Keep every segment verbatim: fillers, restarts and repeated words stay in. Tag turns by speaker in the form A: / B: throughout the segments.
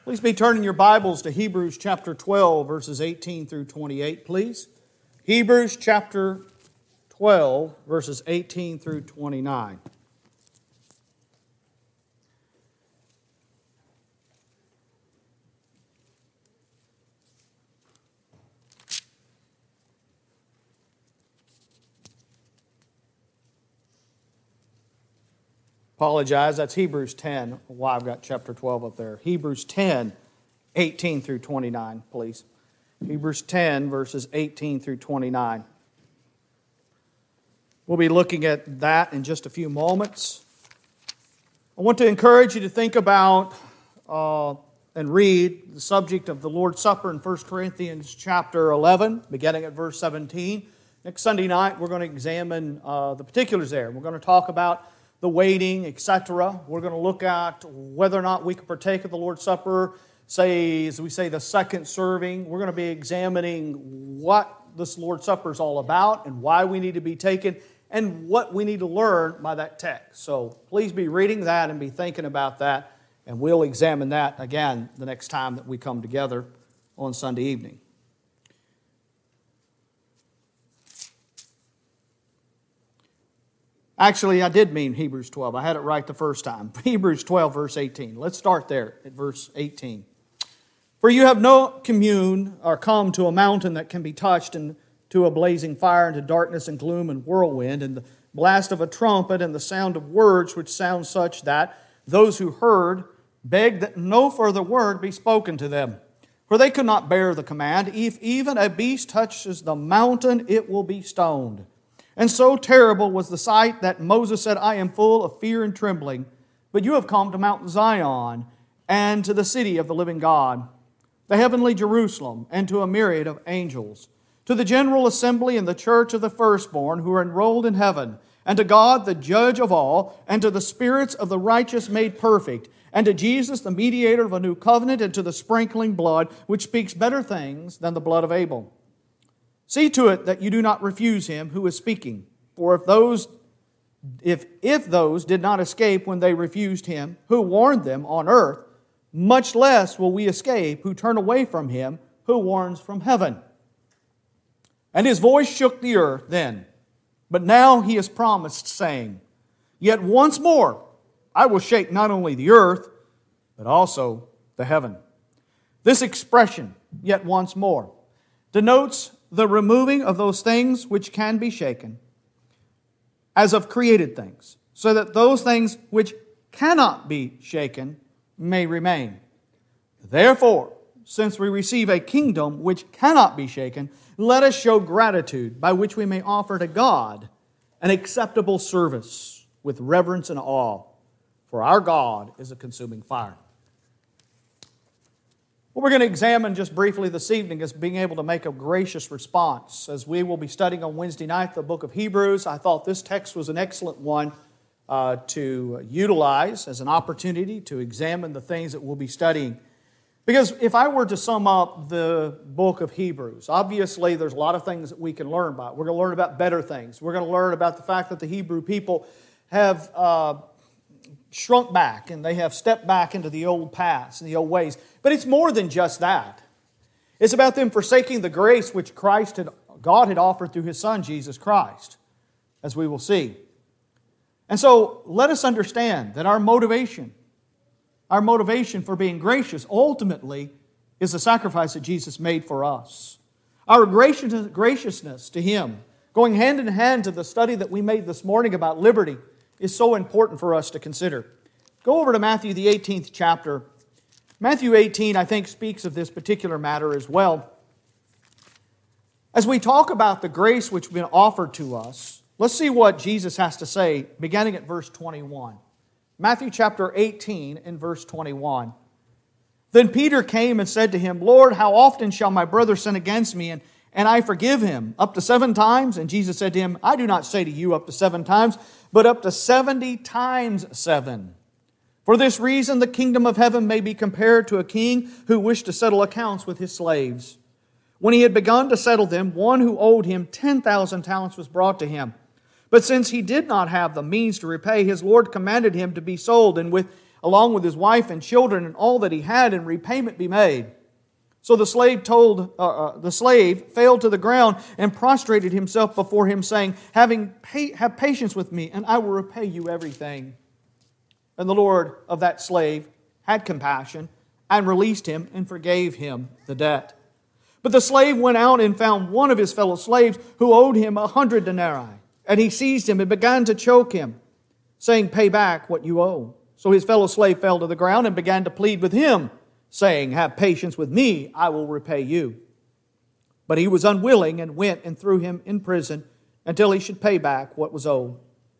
A: Please be turning your Bibles to Hebrews chapter twelve, verses eighteen through twenty-eight, please. Hebrews chapter twelve, verses eighteen through twenty-nine. Apologize, that's Hebrews ten. Why I've got chapter twelve up there. Hebrews ten, eighteen through twenty-nine, please. Hebrews ten, verses eighteen through twenty-nine. We'll be looking at that in just a few moments. I want to encourage you to think about uh, and read the subject of the Lord's Supper in First Corinthians chapter eleven, beginning at verse seventeen. Next Sunday night, we're going to examine uh, the particulars there. We're going to talk about the waiting, et cetera. We're going to look at whether or not we can partake of the Lord's Supper, say, as we say, the second serving. We're going to be examining what this Lord's Supper is all about and why we need to be taken and what we need to learn by that text. So please be reading that and be thinking about that, and we'll examine that again the next time that we come together on Sunday evening. Actually, I did mean Hebrews twelve. I had it right the first time. Hebrews twelve, verse eighteen. Let's start there at verse eighteen. For you have no commune or come to a mountain that can be touched, and to a blazing fire, and to darkness and gloom and whirlwind, and the blast of a trumpet, and the sound of words which sound such that those who heard begged that no further word be spoken to them. For they could not bear the command, if even a beast touches the mountain, it will be stoned. And so terrible was the sight that Moses said, I am full of fear and trembling. But you have come to Mount Zion, and to the city of the living God, the heavenly Jerusalem, and to a myriad of angels, to the general assembly and the church of the firstborn who are enrolled in heaven, and to God the judge of all, and to the spirits of the righteous made perfect, and to Jesus the mediator of a new covenant, and to the sprinkling blood, which speaks better things than the blood of Abel. See to it that you do not refuse him who is speaking. For if those, if, if those did not escape when they refused him who warned them on earth, much less will we escape who turn away from him who warns from heaven. And his voice shook the earth then. But now he has promised, saying, Yet once more I will shake not only the earth, but also the heaven. This expression, yet once more, denotes the removing of those things which can be shaken, as of created things, so that those things which cannot be shaken may remain. Therefore, since we receive a kingdom which cannot be shaken, let us show gratitude by which we may offer to God an acceptable service with reverence and awe, for our God is a consuming fire. What we're going to examine just briefly this evening is being able to make a gracious response. As we will be studying on Wednesday night the book of Hebrews, I thought this text was an excellent one uh, to utilize as an opportunity to examine the things that we'll be studying. Because if I were to sum up the book of Hebrews, obviously there's a lot of things that we can learn about. We're going to learn about better things. We're going to learn about the fact that the Hebrew people have uh, shrunk back and they have stepped back into the old paths and the old ways. But it's more than just that. It's about them forsaking the grace which Christ had, God had offered through His Son, Jesus Christ, as we will see. And so let us understand that our motivation, our motivation for being gracious ultimately is the sacrifice that Jesus made for us. Our graciousness to Him, going hand in hand to the study that we made this morning about liberty, is so important for us to consider. Go over to Matthew, the eighteenth chapter. Matthew eighteen, I think, speaks of this particular matter as well. As we talk about the grace which has been offered to us, let's see what Jesus has to say, beginning at verse twenty-one. Matthew chapter eighteen and verse twenty-one. Then Peter came and said to Him, Lord, how often shall my brother sin against me, and, and I forgive him? Up to seven times? And Jesus said to him, I do not say to you up to seven times, but up to seventy times seven. For this reason the kingdom of heaven may be compared to a king who wished to settle accounts with his slaves. When he had begun to settle them, one who owed him ten thousand talents was brought to him. But since he did not have the means to repay, his Lord commanded him to be sold, and with along with his wife and children and all that he had, and repayment be made. So the slave told uh, uh, the slave fell to the ground and prostrated himself before him, saying, Having pa- have patience with me, and I will repay you everything. And the Lord of that slave had compassion and released him and forgave him the debt. But the slave went out and found one of his fellow slaves who owed him a hundred denarii. And he seized him and began to choke him, saying, Pay back what you owe. So his fellow slave fell to the ground and began to plead with him, saying, Have patience with me, I will repay you. But he was unwilling and went and threw him in prison until he should pay back what was owed.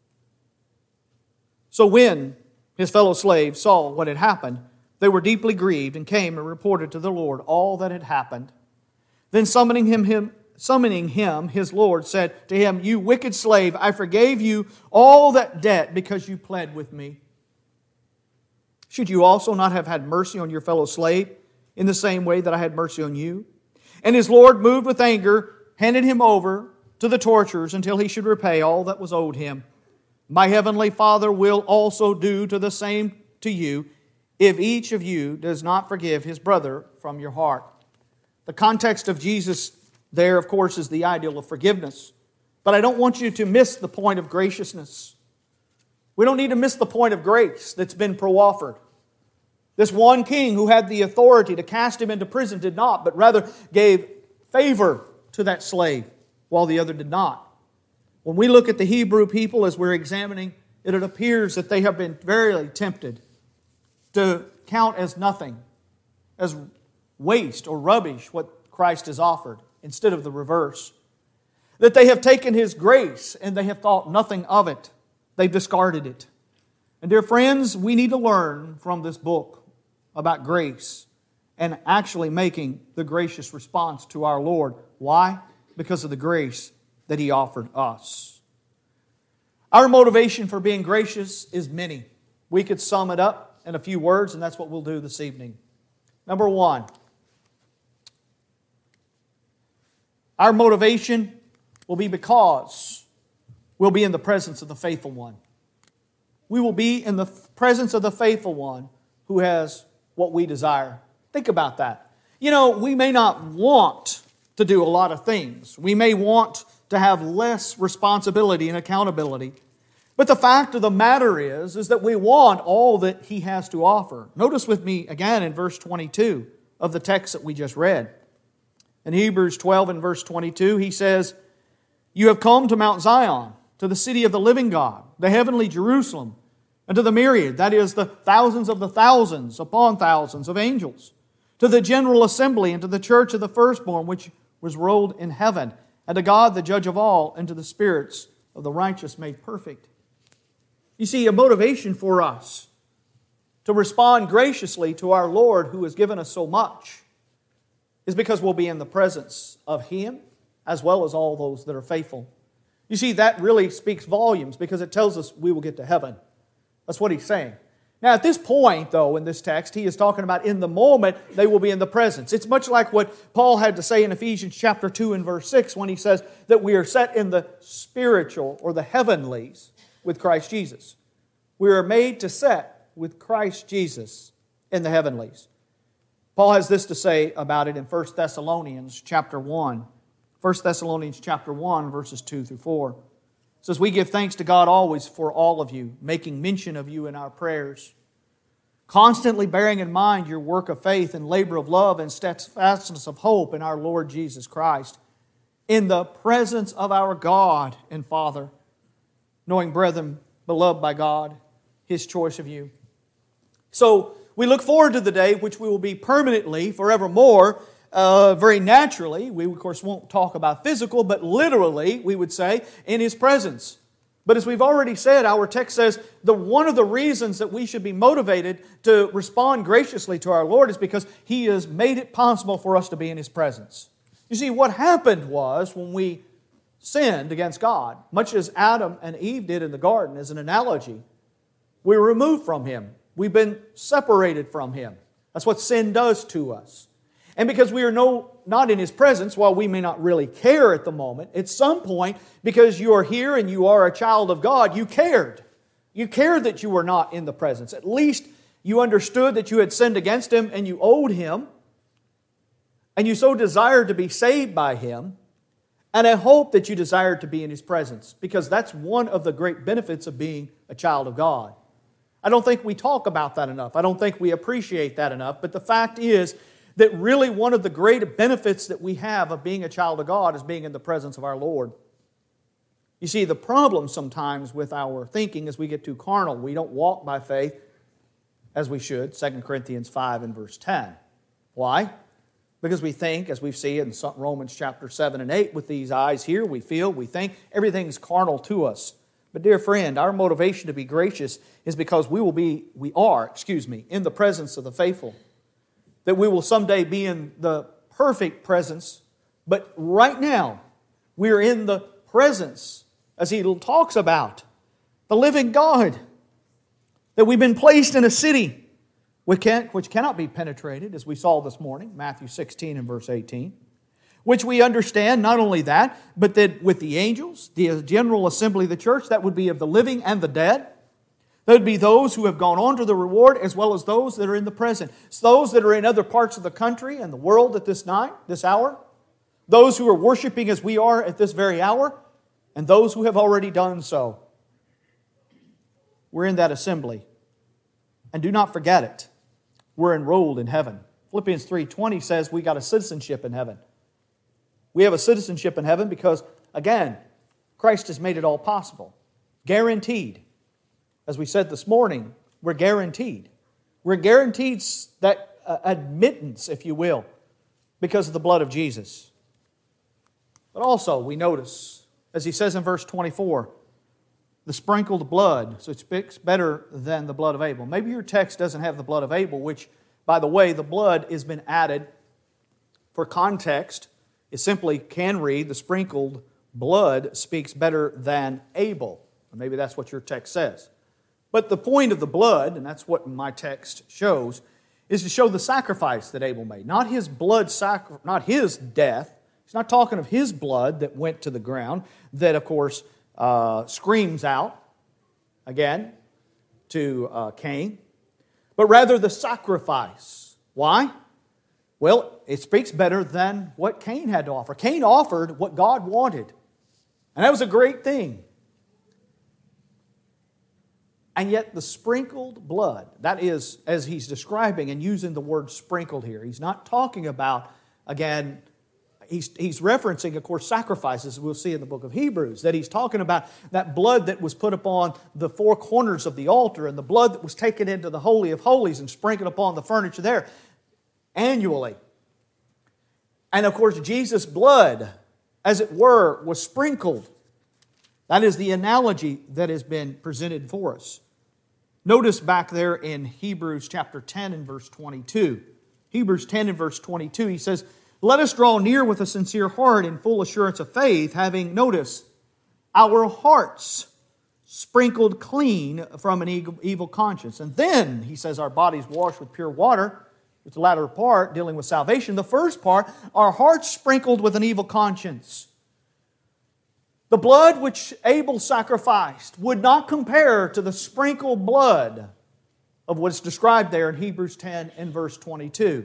A: So when his fellow slaves saw what had happened, they were deeply grieved and came and reported to the Lord all that had happened. Then summoning him, him, summoning him, his Lord said to him, You wicked slave, I forgave you all that debt because you pled with me. Should you also not have had mercy on your fellow slave in the same way that I had mercy on you? And his Lord, moved with anger, handed him over to the torturers until he should repay all that was owed him. My heavenly Father will also do to the same to you if each of you does not forgive his brother from your heart. The context of Jesus there, of course, is the ideal of forgiveness. But I don't want you to miss the point of graciousness. We don't need to miss the point of grace that's been pro-offered. This one king who had the authority to cast him into prison did not, but rather gave favor to that slave, while the other did not. When we look at the Hebrew people as we're examining it, it appears that they have been very tempted to count as nothing, as waste or rubbish what Christ has offered, instead of the reverse. That they have taken His grace and they have thought nothing of it. They've discarded it. And dear friends, we need to learn from this book about grace and actually making the gracious response to our Lord. Why? Because of the grace that He offered us. Our motivation for being gracious is many. We could sum it up in a few words, and that's what we'll do this evening. Number one, our motivation will be because we'll be in the presence of the faithful one. We will be in the presence of the faithful one who has what we desire. Think about that. You know, we may not want to do a lot of things. We may want to have less responsibility and accountability. But the fact of the matter is, is that we want all that He has to offer. Notice with me again in verse twenty-two of the text that we just read. In Hebrews twelve and verse twenty-two, he says, You have come to Mount Zion, to the city of the living God, the heavenly Jerusalem, and to the myriad, that is, the thousands of the thousands upon thousands of angels, to the general assembly, and to the church of the firstborn, which was rolled in heaven, and to God, the judge of all, and to the spirits of the righteous made perfect. You see, a motivation for us to respond graciously to our Lord who has given us so much is because we'll be in the presence of Him as well as all those that are faithful. You see, that really speaks volumes because it tells us we will get to heaven. That's what he's saying. Now, at this point, though, in this text, he is talking about in the moment they will be in the presence. It's much like what Paul had to say in Ephesians chapter two and verse six when he says that we are set in the spiritual or the heavenlies with Christ Jesus. We are made to set with Christ Jesus in the heavenlies. Paul has this to say about it in First Thessalonians chapter one. First Thessalonians chapter one, verses two through four. It says, We give thanks to God always for all of you, making mention of you in our prayers, constantly bearing in mind your work of faith and labor of love and steadfastness of hope in our Lord Jesus Christ, in the presence of our God and Father, knowing, brethren, beloved by God, His choice of you. So, we look forward to the day which we will be permanently, forevermore, uh, very naturally. We, of course, won't talk about physical, but literally, we would say, in His presence. But as we've already said, our text says that one of the reasons that we should be motivated to respond graciously to our Lord is because He has made it possible for us to be in His presence. You see, what happened was when we sinned against God, much as Adam and Eve did in the garden as an analogy, we were removed from Him. We've been separated from Him. That's what sin does to us. And because we are no, not in His presence, while we may not really care at the moment, at some point, because you are here and you are a child of God, you cared. You cared that you were not in the presence. At least You understood that you had sinned against Him and you owed Him. And you so desired to be saved by Him. And I hope that you desired to be in His presence, because that's one of the great benefits of being a child of God. I don't think we talk about that enough. I don't think we appreciate that enough. But the fact is that really one of the great benefits that we have of being a child of God is being in the presence of our Lord. You see, the problem sometimes with our thinking is we get too carnal. We don't walk by faith as we should. Second Corinthians five and verse ten. Why? Because we think, as we see in Romans chapter seven and eight, with these eyes here, we feel, we think, everything's carnal to us. But dear friend, our motivation to be gracious is because we will be, we are, excuse me, in the presence of the faithful. That we will someday be in the perfect presence. But right now, we are in the presence, as he talks about, the living God. That we've been placed in a city which cannot be penetrated, as we saw this morning, Matthew sixteen and verse eighteen. Which we understand, not only that, but that with the angels, the general assembly of the church, that would be of the living and the dead. That would be those who have gone on to the reward, as well as those that are in the present. It's those that are in other parts of the country and the world at this night, this hour. Those who are worshiping as we are at this very hour, and those who have already done so. We're in that assembly. And do not forget it. We're enrolled in heaven. Philippians three twenty says we got a citizenship in heaven. We have a citizenship in heaven because, again, Christ has made it all possible. Guaranteed. As we said this morning, we're guaranteed. We're guaranteed that uh, admittance, if you will, because of the blood of Jesus. But also, we notice, as he says in verse twenty-four, the sprinkled blood, so it speaks better than the blood of Abel. Maybe your text doesn't have the blood of Abel, which, by the way, the blood has been added for context. It simply can read, the sprinkled blood speaks better than Abel. Maybe that's what your text says. But the point of the blood, and that's what my text shows, is to show the sacrifice that Abel made. Not his blood, sacri- not his death. He's not talking of his blood that went to the ground, that, of course, uh, screams out, again, to uh, Cain. But rather the sacrifice. Why? Well, it speaks better than what Cain had to offer. Cain offered what God wanted. And that was a great thing. And yet the sprinkled blood, that is, as he's describing and using the word sprinkled here, he's not talking about, again, he's, he's referencing, of course, sacrifices we'll see in the book of Hebrews, that he's talking about that blood that was put upon the four corners of the altar and the blood that was taken into the Holy of Holies and sprinkled upon the furniture there annually. And of course, Jesus' blood, as it were, was sprinkled. That is the analogy that has been presented for us. Notice back there in Hebrews chapter ten and verse twenty-two. Hebrews ten and verse twenty-two, he says, "Let us draw near with a sincere heart in full assurance of faith, having, notice, our hearts sprinkled clean from an evil conscience." And then, he says, our bodies washed with pure water, with the latter part dealing with salvation. The first part, our hearts sprinkled with an evil conscience. The blood which Abel sacrificed would not compare to the sprinkled blood of what's described there in Hebrews ten and verse twenty-two.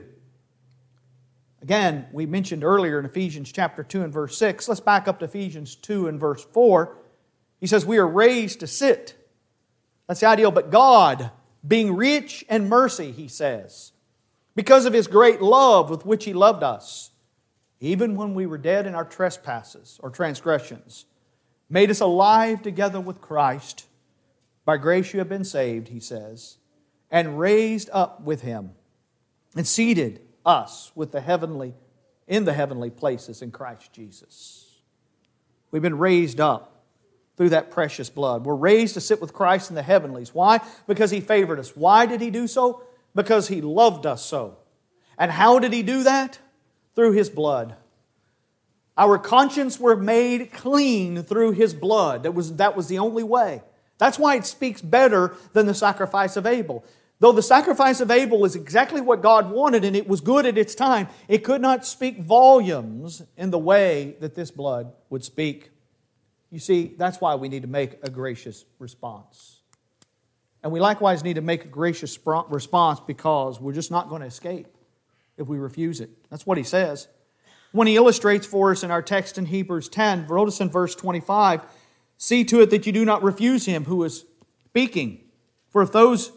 A: Again, we mentioned earlier in Ephesians chapter two and verse six. Let's back up to Ephesians two and verse four. He says, "We are raised to sit." That's the ideal. "But God, being rich in mercy," he says, "because of His great love with which He loved us, even when we were dead in our trespasses or transgressions, made us alive together with Christ. By grace you have been saved," he says, "and raised up with Him, and seated us with the heavenly, in the heavenly places in Christ Jesus." We've been raised up through that precious blood. We're raised to sit with Christ in the heavenlies. Why? Because He favored us. Why did He do so? Because He loved us so. And how did He do that? Through His blood. Our conscience were made clean through His blood. That was, that was the only way. That's why it speaks better than the sacrifice of Abel. Though the sacrifice of Abel is exactly what God wanted and it was good at its time, it could not speak volumes in the way that this blood would speak. You see, that's why we need to make a gracious response. And we likewise need to make a gracious response because we're just not going to escape if we refuse it. That's what he says. When he illustrates for us in our text in Hebrews ten, notice in verse twenty-five, see to it that you do not refuse him who is speaking. For if those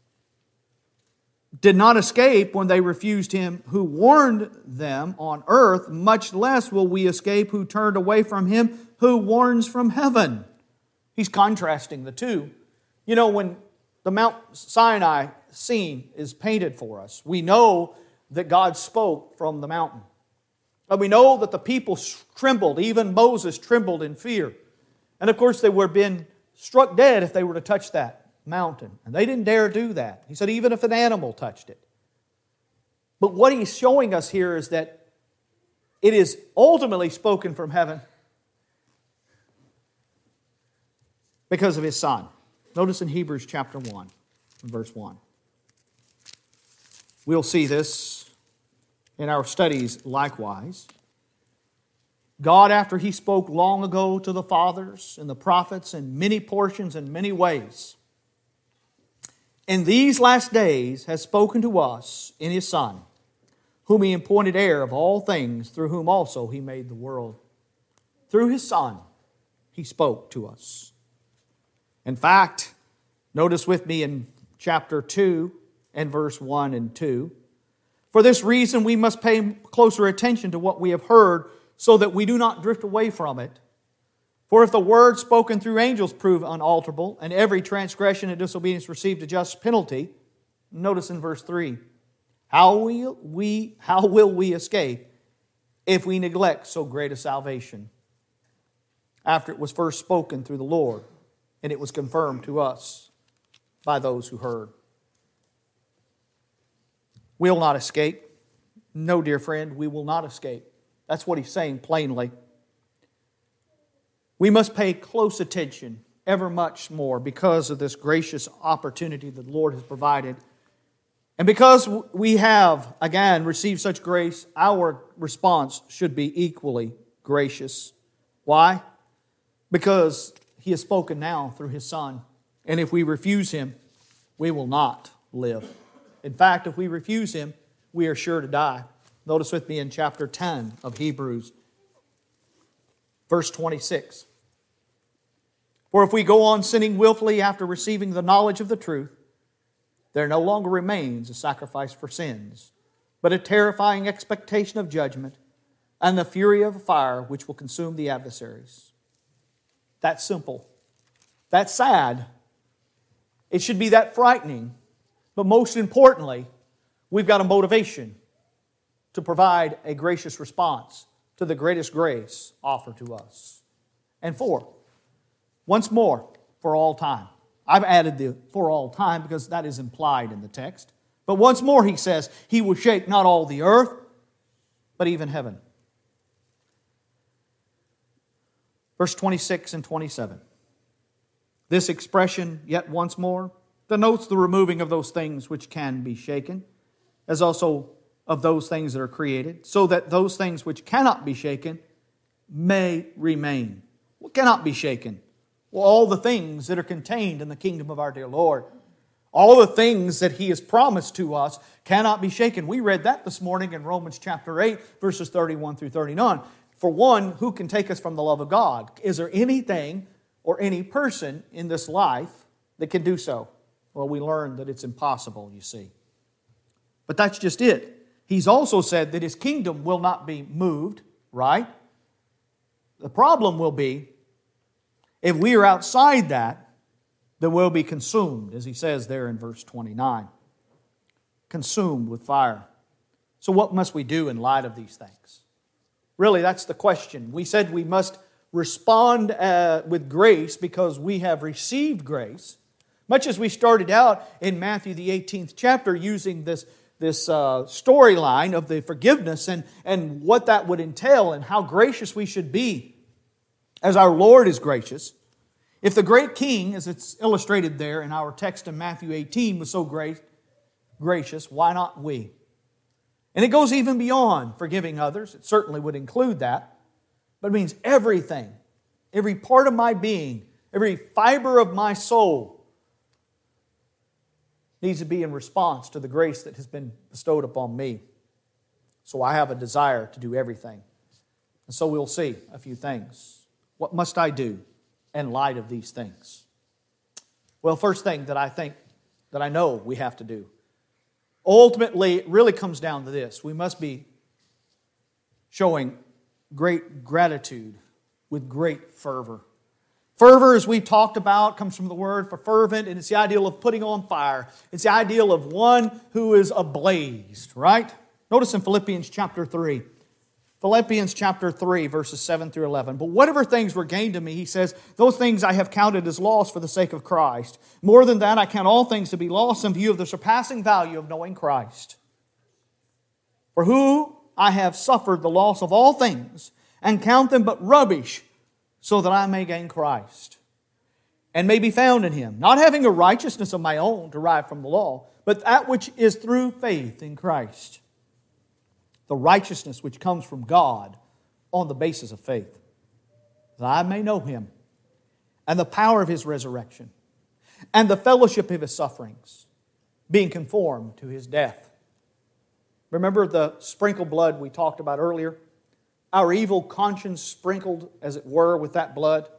A: did not escape when they refused him who warned them on earth, much less will we escape who turned away from him who warns from heaven. He's contrasting the two. You know, when the Mount Sinai scene is painted for us, we know that God spoke from the mountain. And we know that the people trembled, even Moses trembled in fear. And of course they would have been struck dead if they were to touch that mountain. And they didn't dare do that. He said even if an animal touched it. But what he's showing us here is that it is ultimately spoken from heaven because of His Son. Notice in Hebrews chapter one, verse one. We'll see this in our studies likewise. God, after He spoke long ago to the fathers and the prophets in many portions and many ways, in these last days has spoken to us in His Son, whom He appointed heir of all things, through whom also He made the world. Through His Son, He spoke to us. In fact, notice with me in chapter two and verse one and two, for this reason we must pay closer attention to what we have heard, so that we do not drift away from it. For if the word spoken through angels prove unalterable, and every transgression and disobedience received a just penalty, notice in verse three, how will we, how will we escape if we neglect so great a salvation, after it was first spoken through the Lord, and it was confirmed to us by those who heard? We'll not escape. No, dear friend, we will not escape. That's what he's saying plainly. We must pay close attention, ever much more, because of this gracious opportunity that the Lord has provided. And because we have, again, received such grace, our response should be equally gracious. Why? Because He has spoken now through His Son. And if we refuse Him, we will not live. In fact, if we refuse Him, we are sure to die. Notice with me in chapter ten of Hebrews, verse twenty-six. For if we go on sinning willfully after receiving the knowledge of the truth, there no longer remains a sacrifice for sins, but a terrifying expectation of judgment and the fury of fire which will consume the adversaries. That's simple. That's sad. It should be that frightening. But most importantly, we've got a motivation to provide a gracious response to the greatest grace offered to us. And four, once more, for all time. I've added the for all time because that is implied in the text. But once more he says, He will shake not all the earth, but even heaven. Verse twenty-six and twenty-seven. This expression, yet once more, denotes the removing of those things which can be shaken, as also of those things that are created, so that those things which cannot be shaken may remain. What cannot be shaken? Well, all the things that are contained in the kingdom of our dear Lord. All the things that He has promised to us cannot be shaken. We read that this morning in Romans chapter eight, verses thirty-one through thirty-nine. For one, who can take us from the love of God? Is there anything or any person in this life that can do so? Well, we learned that it's impossible, you see. But that's just it. He's also said that His kingdom will not be moved, right? The problem will be, if we are outside that, then we'll be consumed, as He says there in verse twenty-nine. Consumed with fire. So what must we do in light of these things? Really, that's the question. We said we must respond uh, with grace because we have received grace. Much as we started out in Matthew the eighteenth chapter using this, this uh, storyline of the forgiveness and, and what that would entail and how gracious we should be as our Lord is gracious. If the great King, as it's illustrated there in our text in Matthew eighteen, was so great, gracious, why not we? And it goes even beyond forgiving others. It certainly would include that. But it means everything, every part of my being, every fiber of my soul needs to be in response to the grace that has been bestowed upon me. So I have a desire to do everything. And so we'll see a few things. What must I do in light of these things? Well, first thing that I think, that I know we have to do, ultimately it really comes down to this. We must be showing great gratitude with great fervor. Fervor, as we talked about, comes from the word for fervent, and it's the ideal of putting on fire. It's the ideal of one who is ablaze, right? Notice in Philippians chapter three. Philippians chapter three, verses seven through eleven. But whatever things were gained to me, he says, those things I have counted as loss for the sake of Christ. More than that, I count all things to be lost in view of the surpassing value of knowing Christ. For who I have suffered the loss of all things, and count them but rubbish, so that I may gain Christ, and may be found in Him, not having a righteousness of my own derived from the law, but that which is through faith in Christ, the righteousness which comes from God on the basis of faith, that I may know Him, and the power of His resurrection, and the fellowship of His sufferings, being conformed to His death. Remember the sprinkled blood we talked about earlier? Our evil conscience sprinkled, as it were, with that blood.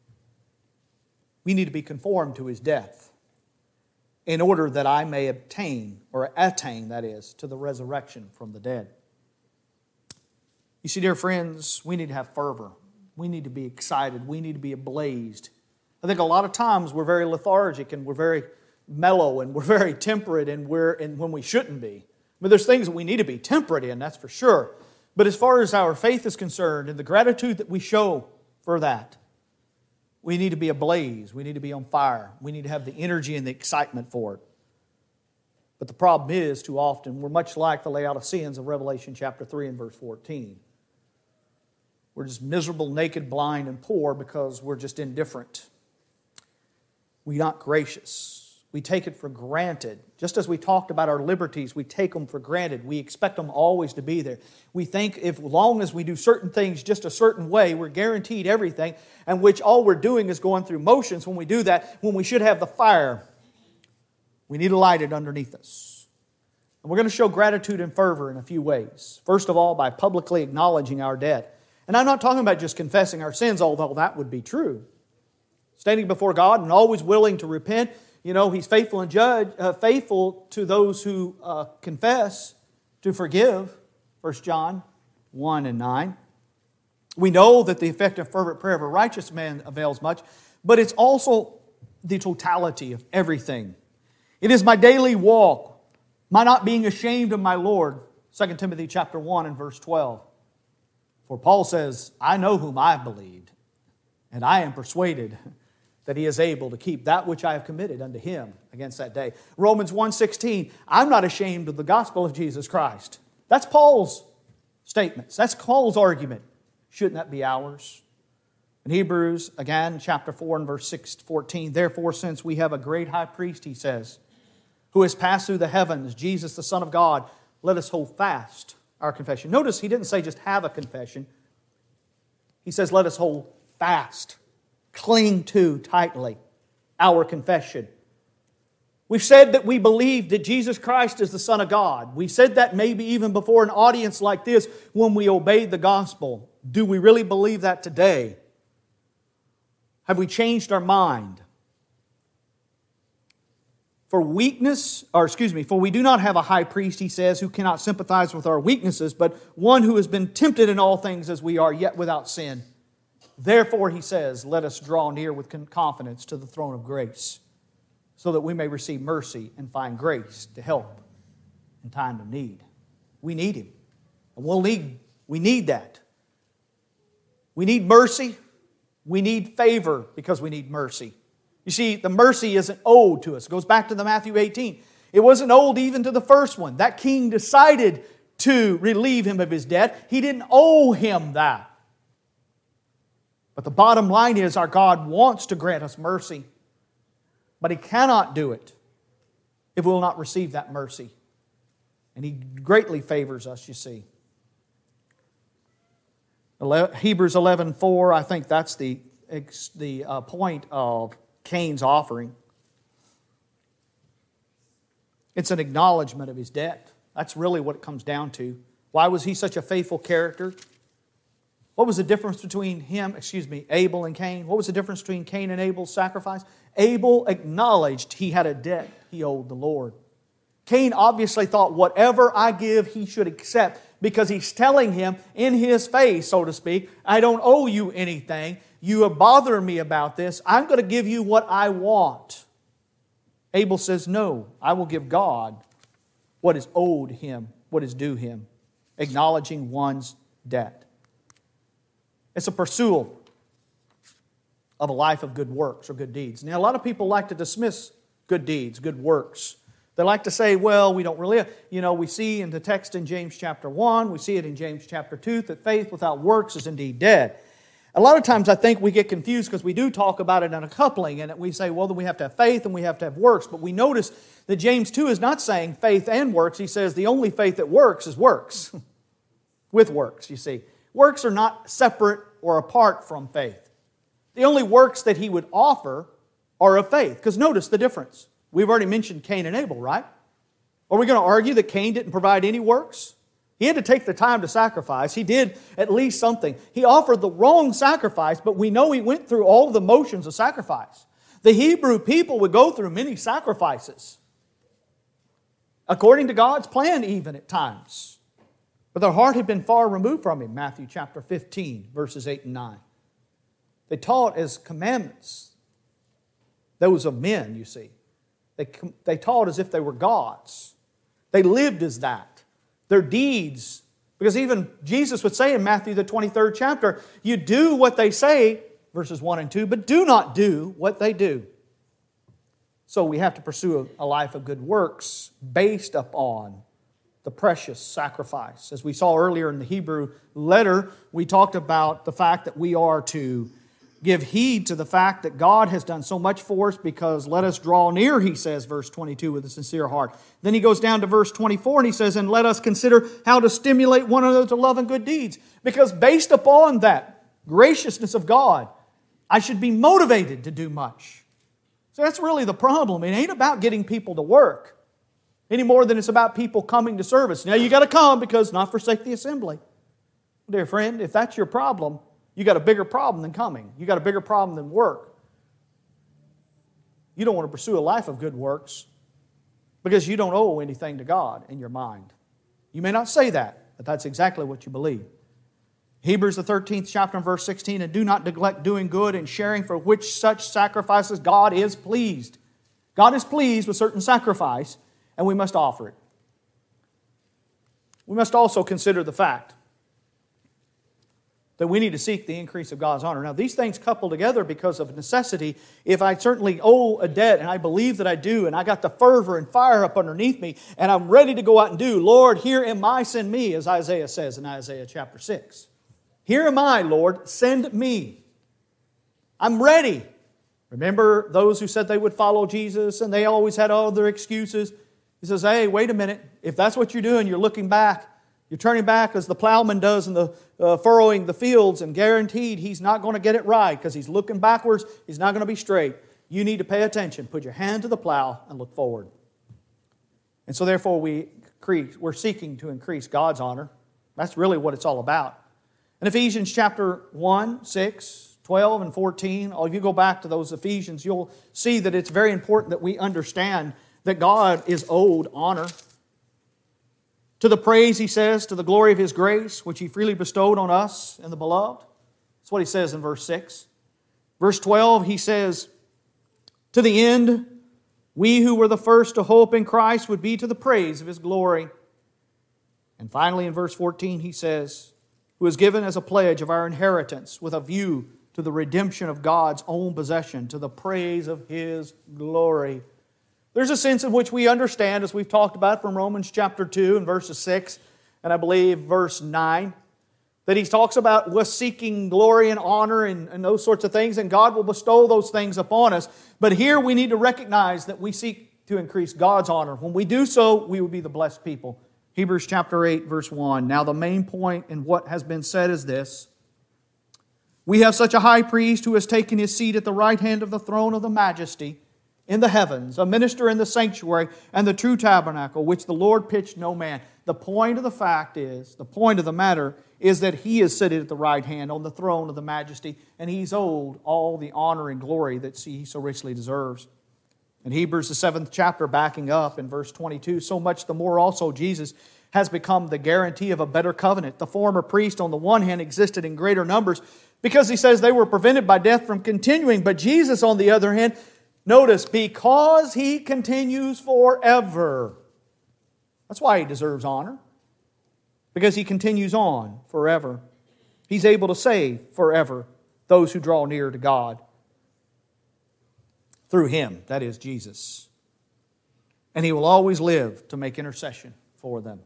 A: We need to be conformed to His death in order that I may obtain, or attain, that is, to the resurrection from the dead. You see, dear friends, we need to have fervor. We need to be excited. We need to be ablazed. I think a lot of times we're very lethargic and we're very mellow and we're very temperate and we're and when we shouldn't be. But there's things that we need to be temperate in, that's for sure. But as far as our faith is concerned and the gratitude that we show for that, we need to be ablaze. We need to be on fire. We need to have the energy and the excitement for it. But the problem is, too often, we're much like the Laodiceans of Revelation chapter three and verse fourteen. We're just miserable, naked, blind, and poor because we're just indifferent. We're not gracious. We take it for granted. Just as we talked about our liberties, we take them for granted. We expect them always to be there. We think if long as we do certain things just a certain way, we're guaranteed everything, and which all we're doing is going through motions when we do that, when we should have the fire. We need to light it underneath us. And we're going to show gratitude and fervor in a few ways. First of all, by publicly acknowledging our debt. And I'm not talking about just confessing our sins, although that would be true. Standing before God and always willing to repent. You know, He's faithful and judge, uh, faithful to those who uh, confess, to forgive. First John one and nine. We know that the effective fervent prayer of a righteous man avails much, but it's also the totality of everything. It is my daily walk, my not being ashamed of my Lord. Second Timothy chapter one and verse twelve. For Paul says, I know whom I have believed, and I am persuaded that He is able to keep that which I have committed unto Him against that day. Romans one sixteen, I'm not ashamed of the gospel of Jesus Christ. That's Paul's statements. That's Paul's argument. Shouldn't that be ours? In Hebrews, again, chapter four and verse six, fourteen, therefore, since we have a great high priest, he says, who has passed through the heavens, Jesus, the Son of God, let us hold fast our confession. Notice he didn't say just have a confession. He says let us hold fast, cling to tightly our confession. We've said that we believe that Jesus Christ is the Son of God. We said that maybe even before an audience like this when we obeyed the gospel. Do we really believe that today? Have we changed our mind? For weakness, or excuse me, for we do not have a high priest, he says, who cannot sympathize with our weaknesses, but one who has been tempted in all things as we are, yet without sin. Therefore, he says, let us draw near with confidence to the throne of grace, so that we may receive mercy and find grace to help in time of need. We need Him. And we'll need, we need that. We need mercy. We need favor because we need mercy. You see, the mercy isn't owed to us. It goes back to the Matthew eighteen. It wasn't owed even to the first one. That king decided to relieve him of his debt. He didn't owe him that. But the bottom line is our God wants to grant us mercy. But He cannot do it if we will not receive that mercy. And He greatly favors us, you see. Hebrews eleven four, I think that's the, the uh, point of Cain's offering. It's an acknowledgement of his debt. That's really what it comes down to. Why was he such a faithful character? What was the difference between him, excuse me, Abel and Cain? What was the difference between Cain and Abel's sacrifice? Abel acknowledged he had a debt he owed the Lord. Cain obviously thought whatever I give, he should accept, because he's telling him in his face, so to speak, I don't owe you anything. You are bothering me about this. I'm going to give you what I want. Abel says, no, I will give God what is owed him, what is due him, acknowledging one's debt. It's a pursuit of a life of good works or good deeds. Now, a lot of people like to dismiss good deeds, good works. They like to say, well, we don't really, you know, we see in the text in James chapter one, we see it in James chapter two, that faith without works is indeed dead. A lot of times I think we get confused because we do talk about it in a coupling, and we say, well, then we have to have faith and we have to have works. But we notice that James two is not saying faith and works. He says the only faith that works is works. With works, you see. Works are not separate or apart from faith. The only works that he would offer are of faith. Because notice the difference. We've already mentioned Cain and Abel, right? Are we going to argue that Cain didn't provide any works? He had to take the time to sacrifice. He did at least something. He offered the wrong sacrifice, but we know he went through all the motions of sacrifice. The Hebrew people would go through many sacrifices, according to God's plan even at times. But their heart had been far removed from Him, Matthew chapter fifteen, verses eight and nine. They taught as commandments, those of men, you see. They, they taught as if they were gods. They lived as that. Their deeds, because even Jesus would say in Matthew the twenty-third chapter, you do what they say, verses one and two, but do not do what they do. So we have to pursue a life of good works based upon the precious sacrifice. As we saw earlier in the Hebrew letter, we talked about the fact that we are to give heed to the fact that God has done so much for us, because let us draw near, he says, verse twenty-two, with a sincere heart. Then he goes down to verse twenty-four and he says, and let us consider how to stimulate one another to love and good deeds. Because based upon that graciousness of God, I should be motivated to do much. So that's really the problem. It ain't about getting people to work any more than it's about people coming to service. Now you got to come, because not forsake the assembly. Dear friend, if that's your problem, you got a bigger problem than coming. You got a bigger problem than work. You don't want to pursue a life of good works because you don't owe anything to God in your mind. You may not say that, but that's exactly what you believe. Hebrews the thirteenth chapter and verse sixteen, and do not neglect doing good and sharing, for which such sacrifices God is pleased. God is pleased with certain sacrifice, and we must offer it. We must also consider the fact that we need to seek the increase of God's honor. Now, these things couple together because of necessity. If I certainly owe a debt, and I believe that I do, and I got the fervor and fire up underneath me, and I'm ready to go out and do, Lord, here am I, send me, as Isaiah says in Isaiah chapter six. Here am I, Lord, send me. I'm ready. Remember those who said they would follow Jesus, and they always had other excuses? He says, hey, wait a minute. If that's what you're doing, you're looking back. You're turning back as the plowman does in the uh, furrowing the fields, and guaranteed he's not going to get it right because he's looking backwards. He's not going to be straight. You need to pay attention. Put your hand to the plow and look forward. And so therefore we increase, we're seeking to increase God's honor. That's really what it's all about. In Ephesians chapter one, six, twelve, and fourteen, if you go back to those Ephesians, you'll see that it's very important that we understand that God is owed honor. To the praise, he says, to the glory of His grace, which He freely bestowed on us in the beloved. That's what he says in verse six. Verse twelve, he says, to the end, we who were the first to hope in Christ would be to the praise of His glory. And finally in verse fourteen, he says, who is given as a pledge of our inheritance with a view to the redemption of God's own possession, to the praise of His glory. There's a sense in which we understand, as we've talked about from Romans chapter two and verses six, and I believe verse nine, that he talks about us seeking glory and honor and, and those sorts of things, and God will bestow those things upon us. But here we need to recognize that we seek to increase God's honor. When we do so, we will be the blessed people. Hebrews chapter eight, verse one. Now the main point in what has been said is this. We have such a high priest who has taken his seat at the right hand of the throne of the majesty, in the heavens, a minister in the sanctuary, and the true tabernacle, which the Lord pitched no man. The point of the fact is, the point of the matter is that He is seated at the right hand on the throne of the majesty, and He's owed all the honor and glory that He so richly deserves. In Hebrews, the seventh chapter, backing up in verse twenty-two, so much the more also Jesus has become the guarantee of a better covenant. The former priest, on the one hand, existed in greater numbers because he says they were prevented by death from continuing. But Jesus, on the other hand, notice, because He continues forever. That's why He deserves honor. Because He continues on forever. He's able to save forever those who draw near to God. Through Him, that is Jesus. And He will always live to make intercession for them.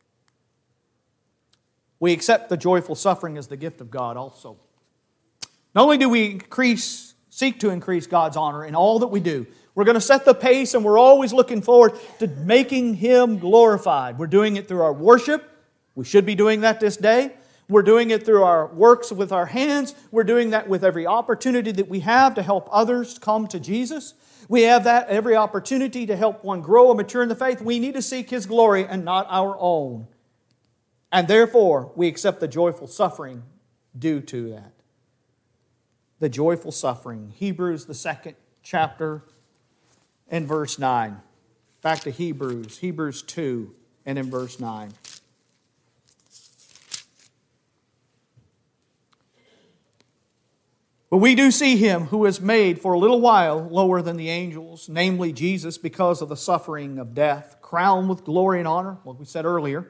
A: We accept the joyful suffering as the gift of God also. Not only do we increase, seek to increase God's honor in all that we do, we're going to set the pace and we're always looking forward to making Him glorified. We're doing it through our worship. We should be doing that this day. We're doing it through our works with our hands. We're doing that with every opportunity that we have to help others come to Jesus. We have that every opportunity to help one grow and mature in the faith. We need to seek His glory and not our own. And therefore, we accept the joyful suffering due to that. The joyful suffering. Hebrews, the second chapter, and verse nine. Back to Hebrews, Hebrews two, and in verse nine. But we do see Him who is made for a little while lower than the angels, namely Jesus, because of the suffering of death, crowned with glory and honor, what we said earlier,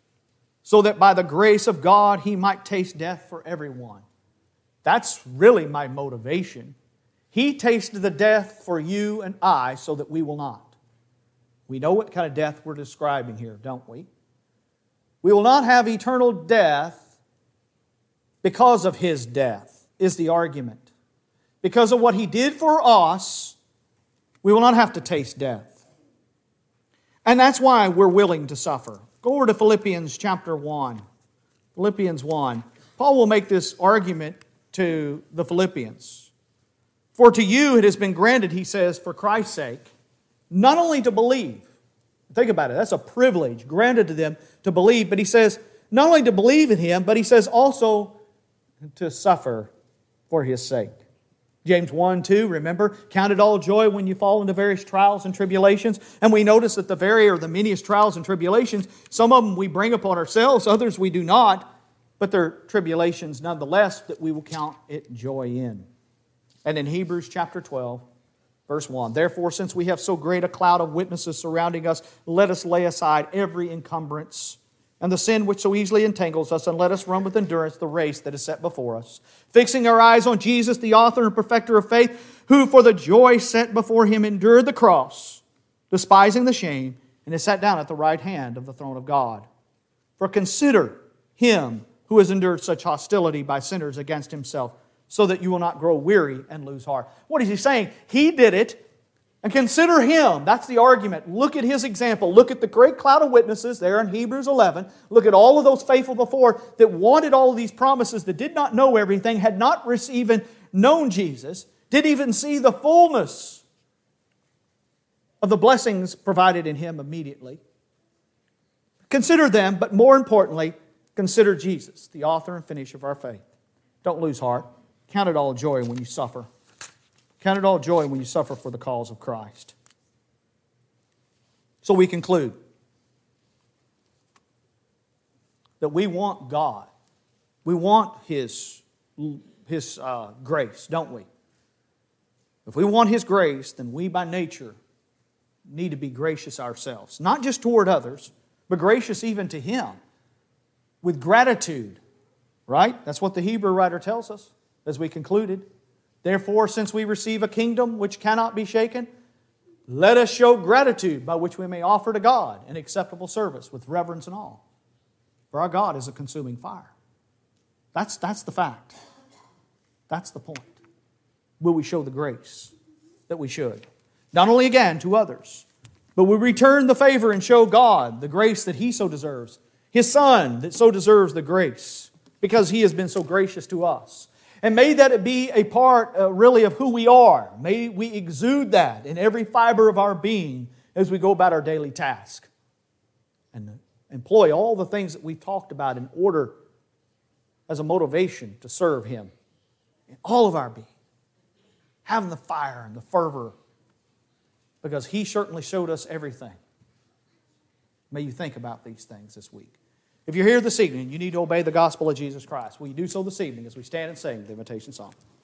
A: so that by the grace of God He might taste death for everyone. That's really my motivation. He tasted the death for you and I so that we will not. We know what kind of death we're describing here, don't we? We will not have eternal death because of His death. Is the argument. Because of what He did for us, we will not have to taste death. And that's why we're willing to suffer. Go over to Philippians chapter one. Philippians one. Paul will make this argument to the Philippians. For to you it has been granted, he says, for Christ's sake, not only to believe. Think about it. That's a privilege granted to them to believe. But he says, not only to believe in Him, but he says also to suffer for His sake. James one, two, remember, count it all joy when you fall into various trials and tribulations. And we notice that the very or the manyest trials and tribulations, some of them we bring upon ourselves, others we do not, but they're tribulations nonetheless that we will count it joy in. And in Hebrews chapter twelve, verse one, therefore, since we have so great a cloud of witnesses surrounding us, let us lay aside every encumbrance and the sin which so easily entangles us, and let us run with endurance the race that is set before us, fixing our eyes on Jesus, the author and perfecter of faith, who for the joy set before Him endured the cross, despising the shame, and is sat down at the right hand of the throne of God. For consider Him who has endured such hostility by sinners against Himself, so that you will not grow weary and lose heart. What is He saying? He did it. And consider Him. That's the argument. Look at His example. Look at the great cloud of witnesses there in Hebrews eleven. Look at all of those faithful before that wanted all of these promises, that did not know everything, had not even known Jesus, didn't even see the fullness of the blessings provided in Him immediately. Consider them, but more importantly, consider Jesus, the author and finisher of our faith. Don't lose heart. Count it all joy when you suffer. Count it all joy when you suffer for the cause of Christ. So we conclude that we want God. We want His, His uh, grace, don't we? If we want His grace, then we by nature need to be gracious ourselves. Not just toward others, but gracious even to Him. With gratitude. Right? That's what the Hebrew writer tells us as we concluded. Therefore, since we receive a kingdom which cannot be shaken, let us show gratitude by which we may offer to God an acceptable service with reverence and awe. For our God is a consuming fire. That's, that's the fact. That's the point. Will we show the grace that we should? Not only again to others, but we return the favor and show God the grace that He so deserves. His Son that so deserves the grace because He has been so gracious to us. And may that be a part, uh, really, of who we are. May we exude that in every fiber of our being as we go about our daily task. And employ all the things that we've talked about in order as a motivation to serve Him in all of our being. Having the fire and the fervor, because He certainly showed us everything. May you think about these things this week. If you're here this evening and you need to obey the gospel of Jesus Christ, will you do so this evening as we stand and sing the invitation song?